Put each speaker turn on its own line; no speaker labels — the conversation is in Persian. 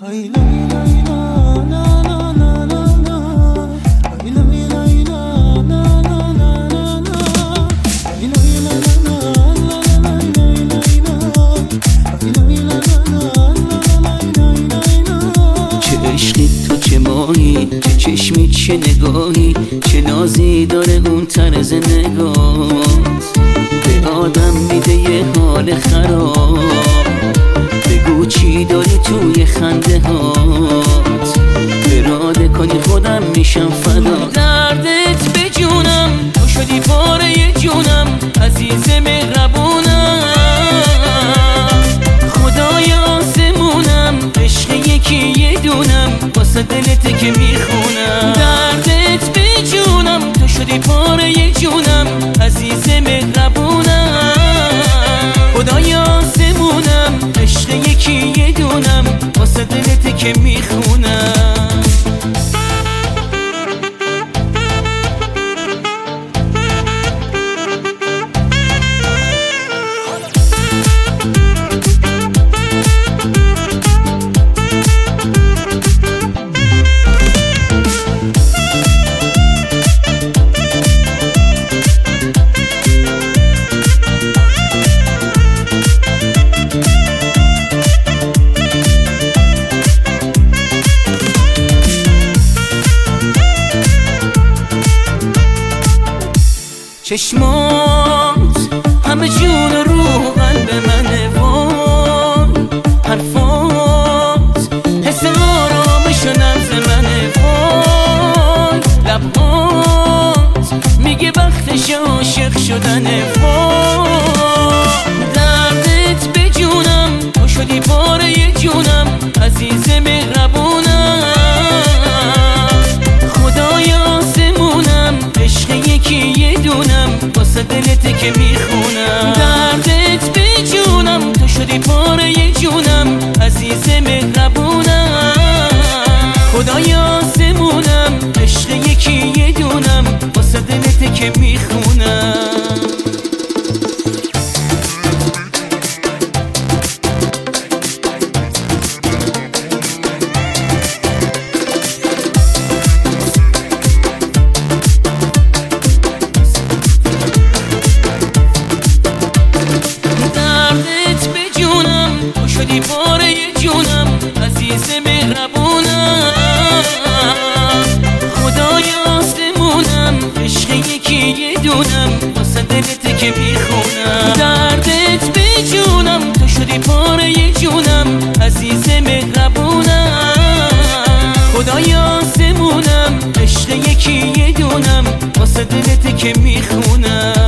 عشقی تو چه ماهی، چه چشمی، چه نگاهی، چه نازی داره اون طرز نگاهت. به آدم میده یه حال خراب، بگو چی داری توی خنده هات. اراده کنی خودم میشم فدا. دردت به جونم، تو شدی پاره جونم، عزیز مهربونم. خدای آسمونم، عشق یکی یه دونم، واسه دلته که میخونم. دردت به جونم، تو شدی پاره جونم، عزیز مهربونم. خدای آسمونم، عشق یکی یه دونم، واسه دلته که میخونم. چشمات همه جون رو قلب منه، وای حرفات حس آرامش و نبض منه، وای لبات میگه وقتش عاشق شدنه، وای دردت به جونم، تو شدی پاره جونم، عزیز مهربونم. خدای آسمونم، عشق یکی یه دونم، واسه دلته که میخونم. دردت به جونم، تو شدی پاره جونم، عزیز مهربونم. خدای آسمونم، عشق یکی یه دونم، واسه دلته که میخونم. شدی پاره جونم، عزیز مهربونم. خدای آسمونم، عشق یکی یه دونم، واسه دلته که میخونم. دردت به جونم، تو شدی پاره جونم، عزیز مهربونم. خدای آسمونم، عشق یکی یه دونم، واسه دلته که میخونم.